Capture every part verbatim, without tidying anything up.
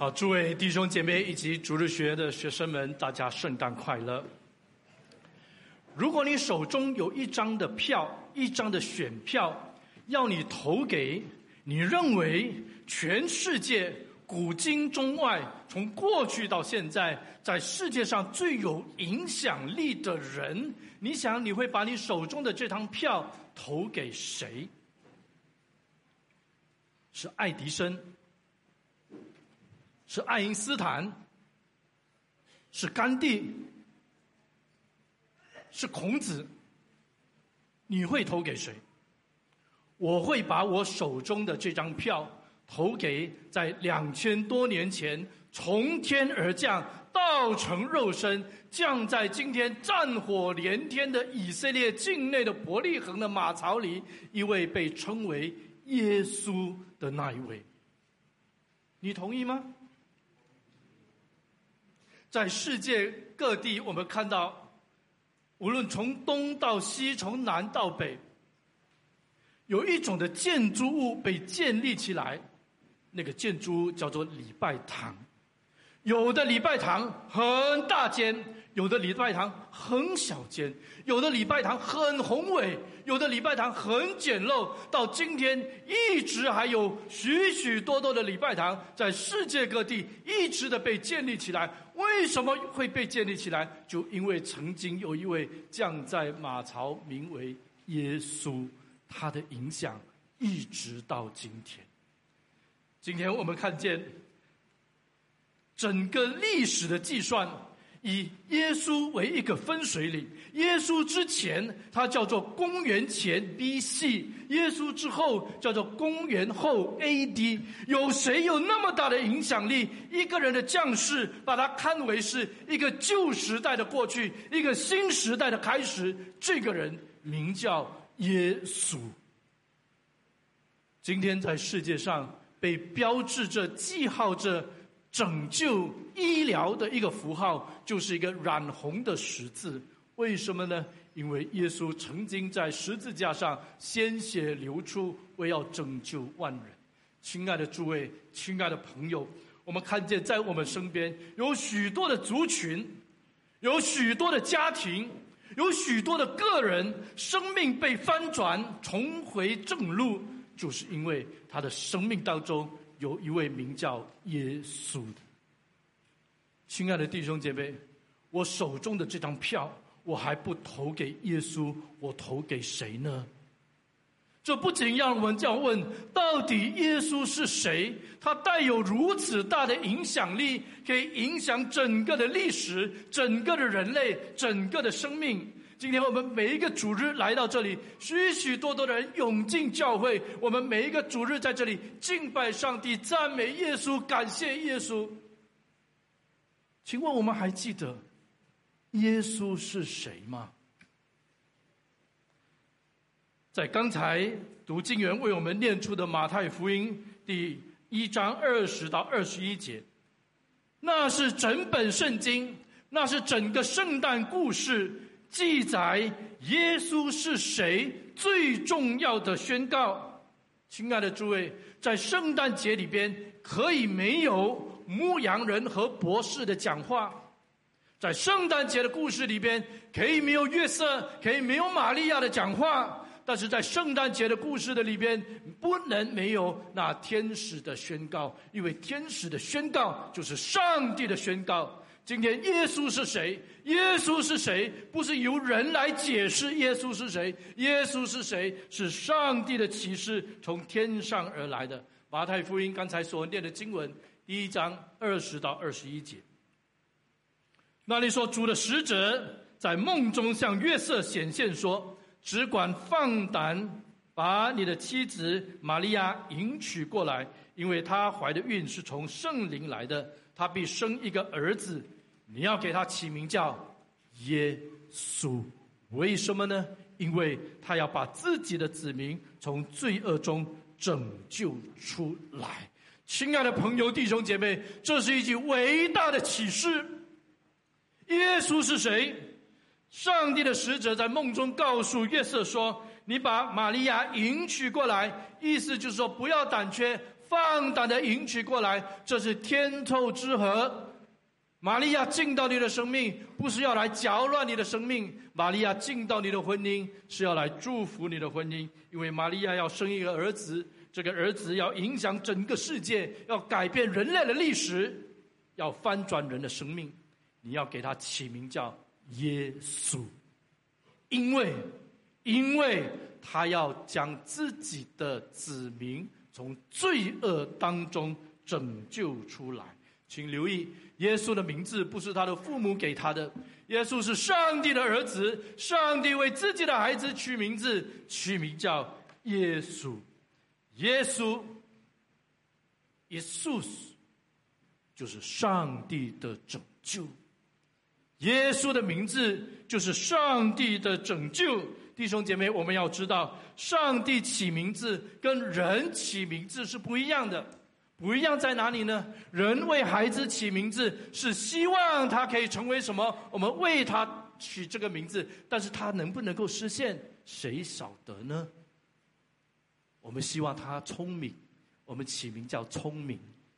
好，诸位弟兄姐妹以及主日学的学生们，大家圣诞快乐。如果你手中有一张的票，一张的选票，要你投给你认为全世界古今中外，从过去到现在，在世界上最有影响力的人，你想你会把你手中的这张票投给谁？是爱迪生？是爱因斯坦？是甘地？是孔子？你会投给谁？我会把我手中的这张票投给在两千多年前从天而降、道成肉身、降在今天战火连天的以色列境内的伯利恒的马槽里，一位被称为耶稣的那一位。你同意吗？在世界各地，我们看到无论从东到西，从南到北，有一种的建筑物被建立起来，那个建筑物叫做礼拜堂。有的礼拜堂很大间，有的礼拜堂很小间，有的礼拜堂很宏伟，有的礼拜堂很简陋。到今天一直还有许许多多的礼拜堂在世界各地一直的被建立起来。为什么会被建立起来？就因为曾经有一位降在马槽，名为耶稣，他的影响一直到今天。今天我们看见整个历史的计算，以耶稣为一个分水岭。耶稣之前他叫做公元前 B C， 耶稣之后叫做公元后 A D。 有谁有那么大的影响力？一个人的降世，把他看为是一个旧时代的过去，一个新时代的开始。这个人名叫耶稣。今天在世界上被标志着、记号着拯救医疗的一个符号，就是一个染红的十字。为什么呢？因为耶稣曾经在十字架上鲜血流出，为要拯救万人。亲爱的诸位，亲爱的朋友，我们看见在我们身边有许多的族群，有许多的家庭，有许多的个人，生命被翻转，重回正路，就是因为他的生命当中有一位名叫耶稣的。亲爱的弟兄姐妹，我手中的这张票，我还不投给耶稣，我投给谁呢？这不仅让我们这样问，到底耶稣是谁？他带有如此大的影响力，可以影响整个的历史、整个的人类、整个的生命。今天我们每一个主日来到这里，许许多多的人涌进教会，我们每一个主日在这里敬拜上帝、赞美耶稣、感谢耶稣。请问我们还记得耶稣是谁吗？在刚才读经员为我们念出的马太福音第一章二十到二十一节，那是整本圣经，那是整个圣诞故事记载耶稣是谁最重要的宣告。亲爱的诸位，在圣诞节里边可以没有牧羊人和博士的讲话，在圣诞节的故事里边可以没有约瑟，可以没有玛利亚的讲话，但是在圣诞节的故事的里边不能没有那天使的宣告，因为天使的宣告就是上帝的宣告。今天耶稣是谁？耶稣是谁？不是由人来解释耶稣是谁，耶稣是谁？是上帝的启示，从天上而来的。马太福音刚才所念的经文第一章二十到二十一节，那里说，主的使者在梦中向约瑟显现说，只管放胆把你的妻子玛利亚迎娶过来，因为她怀的孕是从圣灵来的，她必生一个儿子，你要给他起名叫耶稣。为什么呢？因为他要把自己的子民从罪恶中拯救出来。亲爱的朋友弟兄姐妹，这是一句伟大的启示。耶稣是谁？上帝的使者在梦中告诉约瑟说，你把玛利亚迎娶过来，意思就是说不要胆怯， 放胆的迎娶过来，这是天作之合。玛利亚进到你的生命，不是要来搅乱你的生命，玛利亚进到你的婚姻，是要来祝福你的婚姻。因为玛利亚要生一个儿子，这个儿子要影响整个世界，要改变人类的历史，要翻转人的生命。你要给他起名叫耶稣，因为因为他要将自己的子民从罪恶当中拯救出来。请留意，耶稣的名字不是他的父母给他的，耶稣是上帝的儿子，上帝为自己的孩子取名字，取名叫耶稣。耶稣，耶稣就是上帝的拯救。耶稣的名字就是上帝的拯救。弟兄姐妹，我们要知道，上帝起名字跟人起名字是不一样的。不一样在哪里呢？人为孩子起名字是希望他可以成为什么，我们为他取这个名字，但是他能不能够实现，谁晓得呢？我们希望他聪明，我们起名叫聪明。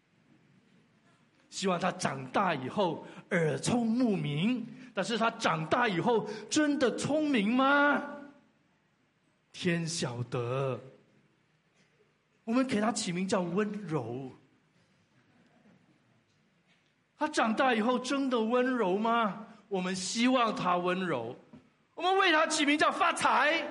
希望他长大以后耳聪目明，但是他长大以后真的聪明吗？天晓得。我们给他起名叫温柔，他长大以后真的温柔吗？我们希望他温柔。我们为他起名叫发财，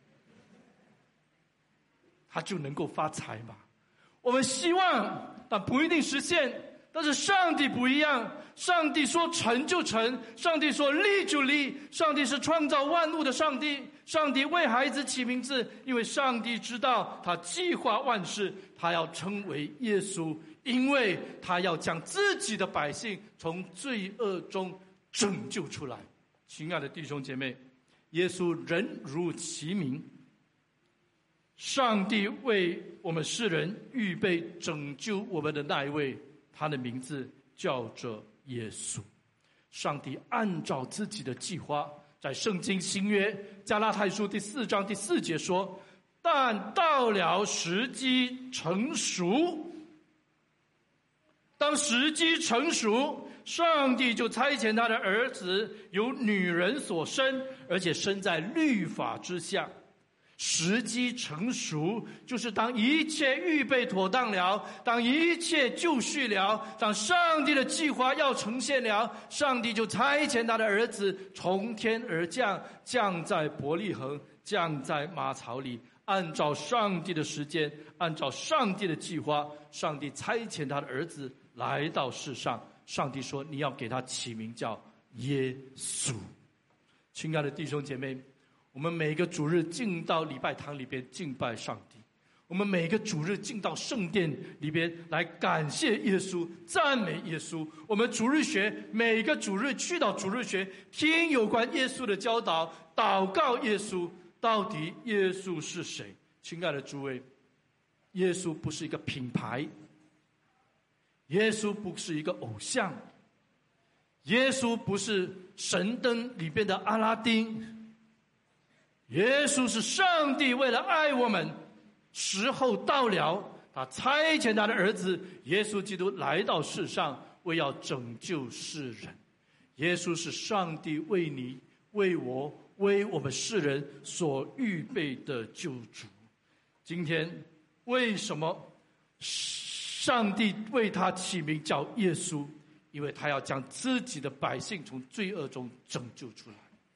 他就能够发财吗？我们希望，但不一定实现。但是上帝不一样，上帝说成就成，上帝说立就立，上帝是创造万物的上帝。上帝为孩子起名字，因为上帝知道他计划万事，他要称为耶稣，因为他要将自己的百姓从罪恶中拯救出来。亲爱的弟兄姐妹，耶稣人如其名，上帝为我们世人预备拯救我们的那一位，他的名字叫做耶稣。上帝按照自己的计划，在圣经新约加拉太书第四章第四节说，但到了时机成熟，当时机成熟，上帝就差遣他的儿子由女人所生，而且生在律法之下。时机成熟，就是当一切预备妥当了，当一切就绪了，当上帝的计划要呈现了，上帝就差遣他的儿子从天而降，降在伯利恒，降在马槽里，按照上帝的时间，按照上帝的计划，上帝差遣他的儿子来到世上。上帝说，你要给他起名叫耶稣。亲爱的弟兄姐妹，我们每个主日进到礼拜堂里边敬拜上帝，我们每个主日进到圣殿里边来感谢耶稣，赞美耶稣。我们主日学每个主日去到主日学，听有关耶稣的教导，祷告耶稣。到底耶稣是谁？亲爱的诸位，耶稣不是一个品牌，耶稣不是一个偶像，耶稣不是神灯里边的阿拉丁，耶稣是上帝为了爱我们，时候到了，他差遣他的儿子耶稣基督来到世上，为要拯救世人。耶稣是上帝为你、为我、为我们世人所预备的救主。今天为什么上帝为他起名叫耶稣？因为他要将自己的百姓从罪恶中拯救出来。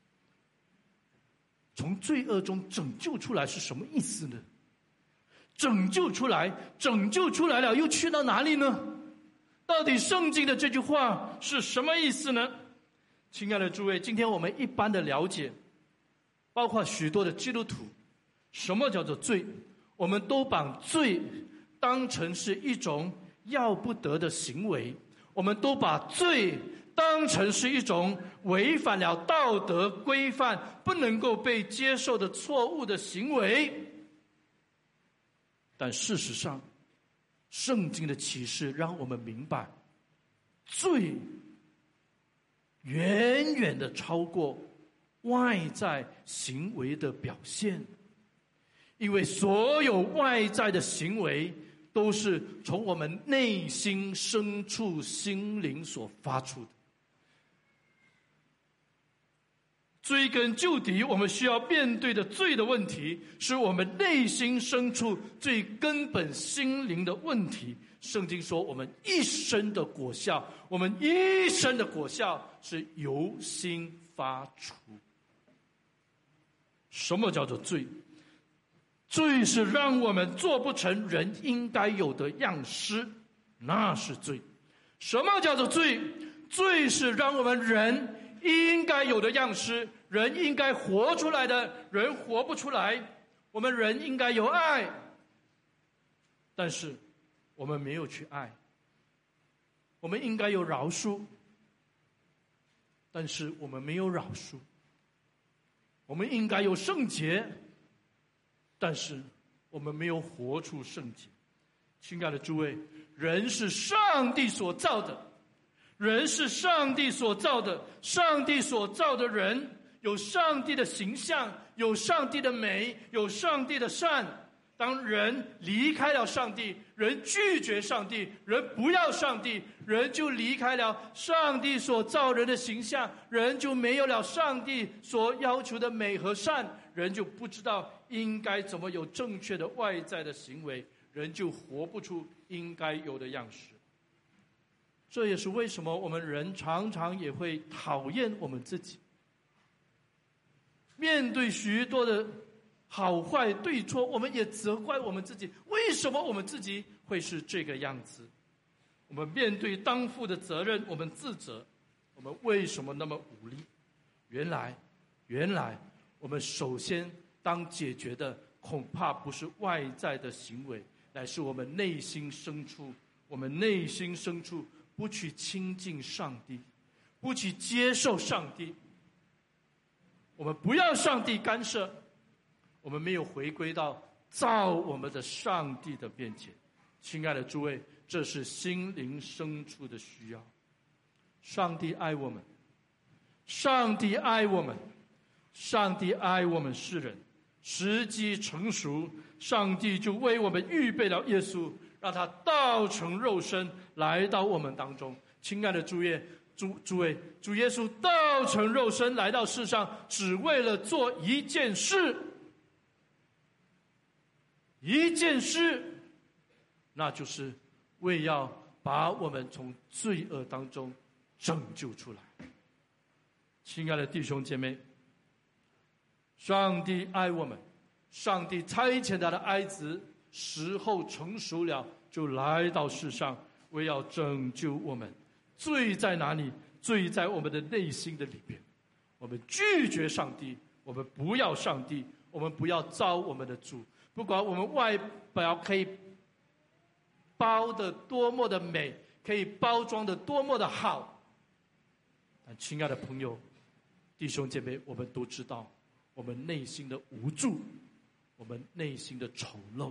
从罪恶中拯救出来是什么意思呢？拯救出来，拯救出来了，又去到哪里呢？到底圣经的这句话是什么意思呢？亲爱的诸位，今天我们一般的了解，包括许多的基督徒，什么叫做罪？我们都把罪当成是一种要不得的行为，我们都把罪当成是一种违反了道德规范、不能够被接受的错误的行为。但事实上，圣经的启示让我们明白，罪远远的超过外在行为的表现，因为所有外在的行为都是从我们内心深处心灵所发出的。追根究底，我们需要面对的罪的问题，是我们内心深处最根本心灵的问题。圣经说，我们一生的果效，我们一生的果效是由心发出。什么叫做罪？罪是让我们做不成人应该有的样式，那是罪。什么叫做罪？罪是让我们人应该有的样式，人应该活出来的，人活不出来。我们人应该有爱，但是我们没有去爱。我们应该有饶恕，但是我们没有饶恕。我们应该有圣洁，但是我们没有活出圣洁。亲爱的诸位，人是上帝所造的，人是上帝所造的，上帝所造的人有上帝的形象，有上帝的美，有上帝的善。当人离开了上帝，人拒绝上帝，人不要上帝，人就离开了上帝所造人的形象，人就没有了上帝所要求的美和善，人就不知道应该怎么有正确的外在的行为，人就活不出应该有的样式。这也是为什么我们人常常也会讨厌我们自己。面对许多的好坏对错，我们也责怪我们自己，为什么我们自己会是这个样子？我们面对当负的责任，我们自责，我们为什么那么无力？原来，原来我们首先当解决的恐怕不是外在的行为，乃是我们内心深处，我们内心深处不去亲近上帝，不去接受上帝，我们不要上帝干涉，我们没有回归到造我们的上帝的面前。亲爱的诸位，这是心灵深处的需要。上帝爱我们，上帝爱我们，上帝爱我们世人。时机成熟，上帝就为我们预备了耶稣，让他道成肉身来到我们当中。亲爱的诸位，诸诸位，主耶稣道成肉身来到世上，只为了做一件事，一件事，那就是为要把我们从罪恶当中拯救出来。亲爱的弟兄姐妹，上帝爱我们，上帝差遣他的爱子，时候成熟了，就来到世上，为要拯救我们。罪在哪里？罪在我们的内心的里边。我们拒绝上帝，我们不要上帝，我们不要造我们的主。不管我们外表可以包得多么的美，可以包装得多么的好，但亲爱的朋友、弟兄姐妹，我们都知道我们内心的无助，我们内心的丑陋。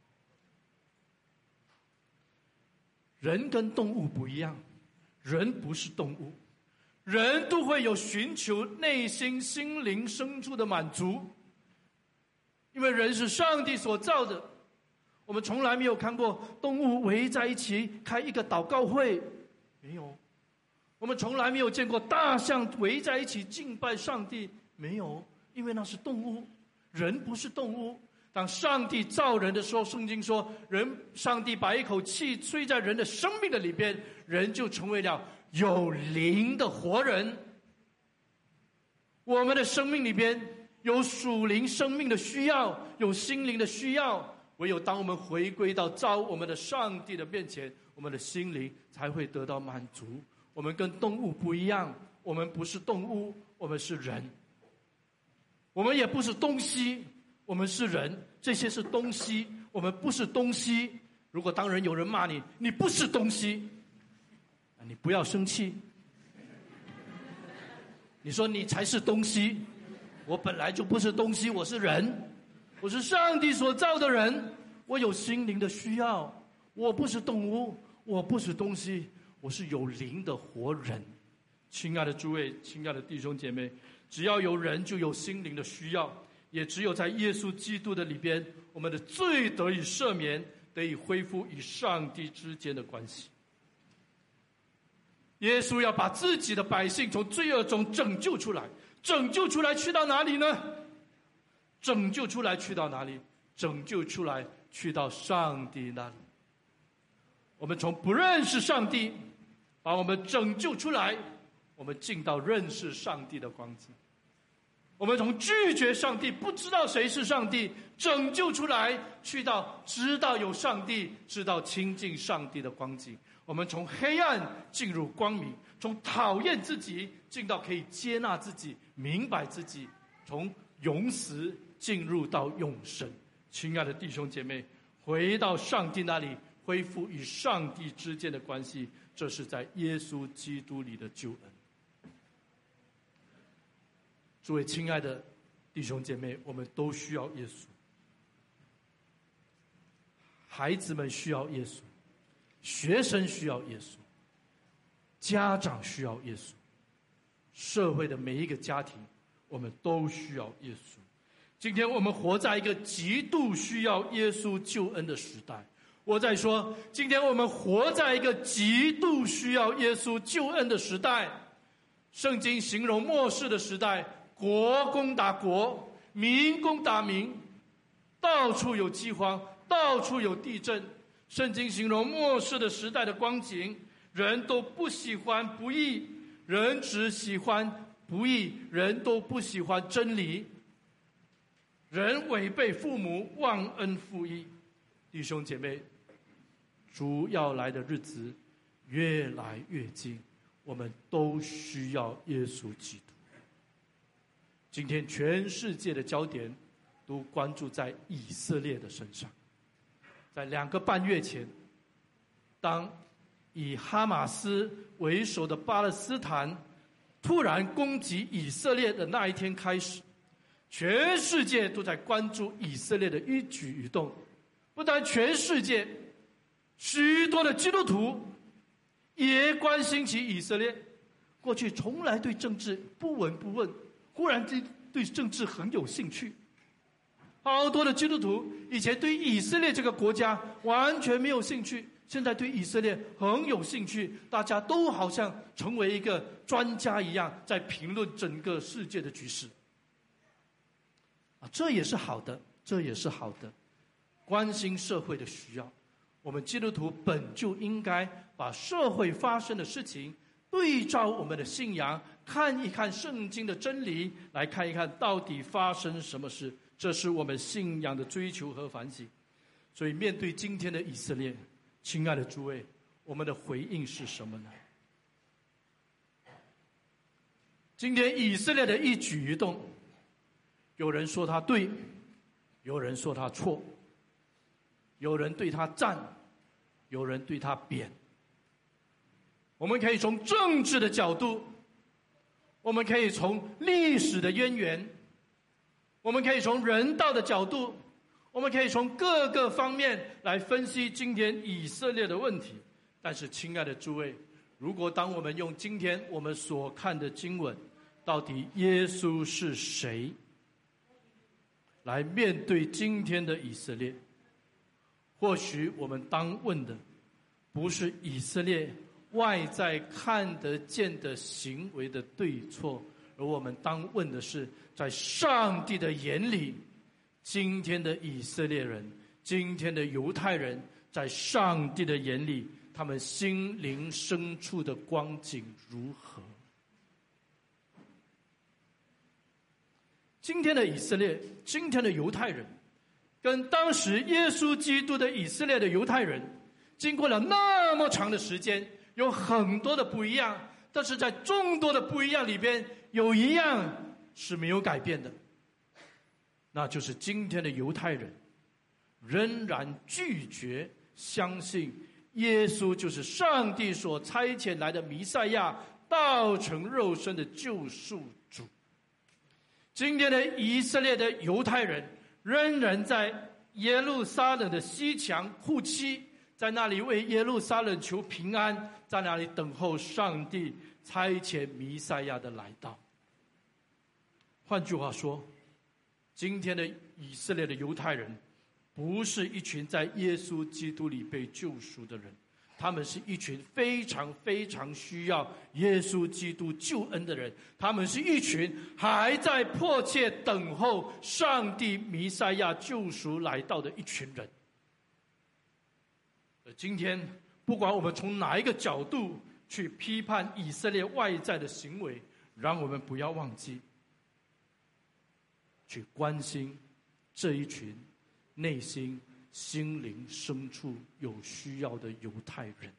人跟动物不一样，人不是动物，人都会有寻求内心心灵深处的满足，因为人是上帝所造的。我们从来没有看过动物围在一起开一个祷告会，没有。我们从来没有见过大象围在一起敬拜上帝，没有，因为那是动物，人不是动物。当上帝造人的时候，圣经说，人上帝把一口气吹在人的生命的里边，人就成为了有灵的活人。我们的生命里边有属灵生命的需要，有心灵的需要，唯有当我们回归到造我们的上帝的面前，我们的心灵才会得到满足。我们跟动物不一样，我们不是动物，我们是人。我们也不是东西，我们是人。这些是东西，我们不是东西。如果当人有人骂你，你不是东西，你不要生气。你说你才是东西，我本来就不是东西，我是人，我是上帝所造的人，我有心灵的需要，我不是动物，我不是东西，我是有灵的活人。亲爱的诸位，亲爱的弟兄姐妹，只要有人就有心灵的需要，也只有在耶稣基督的里边，我们的罪得以赦免， 得以恢复与上帝之间的关系。耶稣要把自己的百姓从罪恶中拯救出来，拯救出来去到哪里呢？拯救出来去到哪里？拯救出来去到上帝那里。我们从不认识上帝，把我们拯救出来，我们进到认识上帝的光景。我们从拒绝上帝，不知道谁是上帝，拯救出来，去到知道有上帝，知道亲近上帝的光景。我们从黑暗进入光明，从讨厌自己进到可以接纳自己，明白自己，从永死进入到永生。亲爱的弟兄姐妹，回到上帝那里，恢复与上帝之间的关系，这是在耶稣基督里的救恩。诸位亲爱的弟兄姐妹，我们都需要耶稣，孩子们需要耶稣，学生需要耶稣，家长需要耶稣，社会的每一个家庭，我们都需要耶稣。今天我们活在一个极度需要耶稣救恩的时代。我在说，今天我们活在一个极度需要耶稣救恩的时代。圣经形容末世的时代，国攻打国，民攻打民，到处有饥荒，到处有地震。圣经形容末世的时代的光景，人都不喜欢不义，人只喜欢不义，人都不喜欢真理，人违背父母，忘恩负义。弟兄姐妹，主要来的日子越来越近，我们都需要耶稣基督。今天全世界的焦点都关注在以色列的身上。在两个半月前，当以哈马斯为首的巴勒斯坦突然攻击以色列的那一天开始，全世界都在关注以色列的一举一动。不但全世界，许多的基督徒也关心起以色列。过去从来对政治不闻不问，忽然对对政治很有兴趣。好多的基督徒以前对以色列这个国家完全没有兴趣，现在对以色列很有兴趣，大家都好像成为一个专家一样，在评论整个世界的局势。啊，这也是好的，这也是好的。关心社会的需要，我们基督徒本就应该把社会发生的事情对照我们的信仰，看一看圣经的真理，来看一看到底发生什么事。这是我们信仰的追求和反省。所以面对今天的以色列，亲爱的诸位，我们的回应是什么呢？今天以色列的一举一动，有人说他对，有人说他错，有人对他赞，有人对他贬。我们可以从政治的角度，我们可以从历史的渊源，我们可以从人道的角度，我们可以从各个方面来分析今天以色列的问题。但是亲爱的诸位，如果当我们用今天我们所看的经文，到底耶稣是谁，来面对今天的以色列，或许我们当问的不是以色列外在看得见的行为的对错，而我们当问的是，在上帝的眼里，今天的以色列人，今天的犹太人，在上帝的眼里，他们心灵深处的光景如何？今天的以色列，今天的犹太人，跟当时耶稣基督的以色列的犹太人，经过了那么长的时间，有很多的不一样，但是在众多的不一样里边，有一样是没有改变的，那就是今天的犹太人仍然拒绝相信耶稣就是上帝所差遣来的弥赛亚，道成肉身的救赎主。今天的以色列的犹太人仍然在耶路撒冷的西墙哭泣，在那里为耶路撒冷求平安，在那里等候上帝差遣弥赛亚的来到。换句话说，今天的以色列的犹太人不是一群在耶稣基督里被救赎的人，他们是一群非常非常需要耶稣基督救恩的人，他们是一群还在迫切等候上帝弥赛亚救赎来到的一群人。而今天不管我们从哪一个角度去批判以色列外在的行为，让我们不要忘记去关心这一群内心心灵深处有需要的犹太人。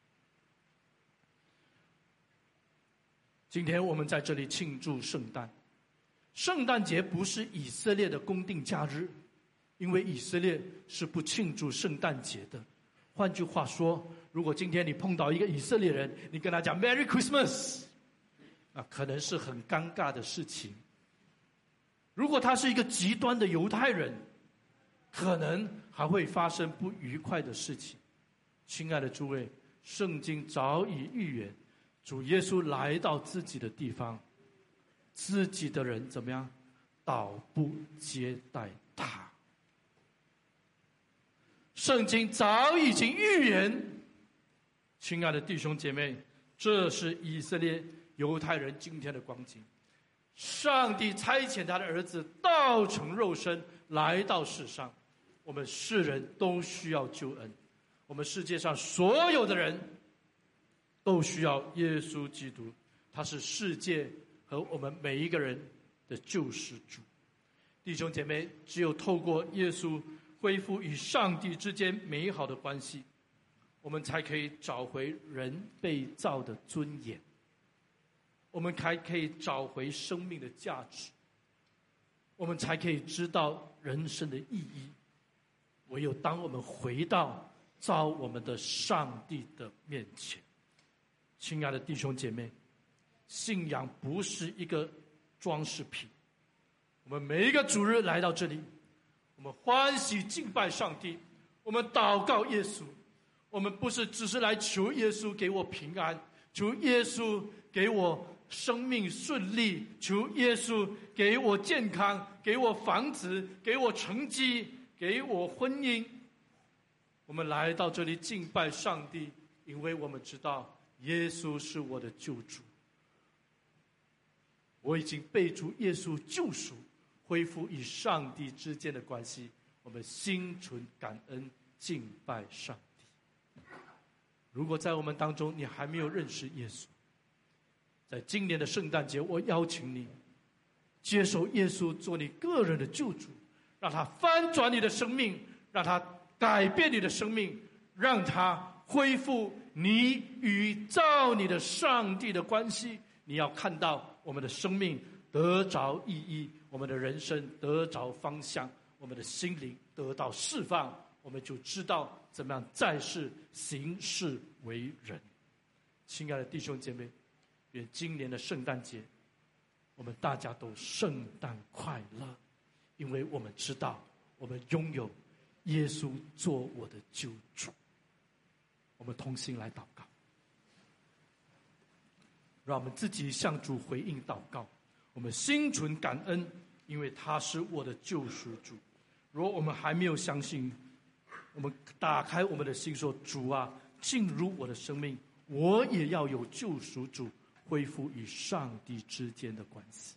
今天我们在这里庆祝圣诞，圣诞节不是以色列的公定假日，因为以色列是不庆祝圣诞节的。换句话说，如果今天你碰到一个以色列人，你跟他讲 Merry Christmas， 啊，可能是很尴尬的事情。如果他是一个极端的犹太人，可能还会发生不愉快的事情。亲爱的诸位，圣经早已预言，主耶稣来到自己的地方，自己的人怎么样？倒不接待他。圣经早已经预言，亲爱的弟兄姐妹，这是以色列犹太人今天的光景。上帝差遣他的儿子道成肉身来到世上，我们世人都需要救恩，我们世界上所有的人都需要耶稣基督，他是世界和我们每一个人的救世主。弟兄姐妹，只有透过耶稣恢复与上帝之间美好的关系，我们才可以找回人被造的尊严，我们才可以找回生命的价值，我们才可以知道人生的意义。唯有当我们回到造我们的上帝的面前，亲爱的弟兄姐妹，信仰不是一个装饰品。我们每一个主日来到这里，我们欢喜敬拜上帝，我们祷告耶稣，我们不是只是来求耶稣给我平安，求耶稣给我生命顺利，求耶稣给我健康，给我房子，给我成绩，给我婚姻。我们来到这里敬拜上帝，因为我们知道耶稣是我的救主，我已经被主耶稣救赎，恢复与上帝之间的关系，我们心存感恩敬拜上帝。如果在我们当中你还没有认识耶稣，在今年的圣诞节，我邀请你接受耶稣做你个人的救主，让他翻转你的生命，让他改变你的生命，让他恢复你与造你的上帝的关系。你要看到我们的生命得着意义，我们的人生得着方向，我们的心灵得到释放，我们就知道怎么样在世行事为人。亲爱的弟兄姐妹，愿今年的圣诞节我们大家都圣诞快乐，因为我们知道我们拥有耶稣做我的救主。我们同心来祷告，让我们自己向主回应祷告。我们心存感恩，因为他是我的救赎主。如果我们还没有相信，我们打开我们的心说，主啊，进入我的生命，我也要有救赎主，恢复与上帝之间的关系。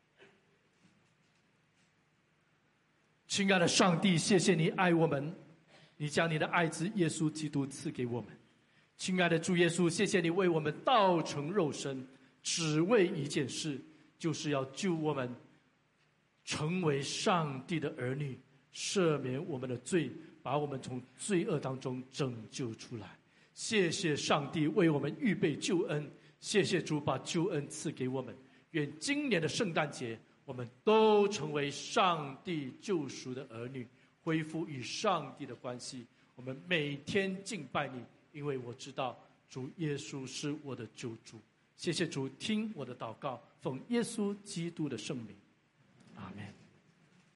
亲爱的上帝，谢谢你爱我们，你将你的爱子耶稣基督赐给我们。亲爱的主耶稣，谢谢你为我们道成肉身，只为一件事，就是要救我们成为上帝的儿女，赦免我们的罪，把我们从罪恶当中拯救出来。谢谢上帝为我们预备救恩，谢谢主把救恩赐给我们。愿今年的圣诞节我们都成为上帝救赎的儿女，恢复与上帝的关系。我们每天敬拜你，因为我知道主耶稣是我的救主。谢谢主，听我的祷告，奉耶稣基督的圣名，阿们。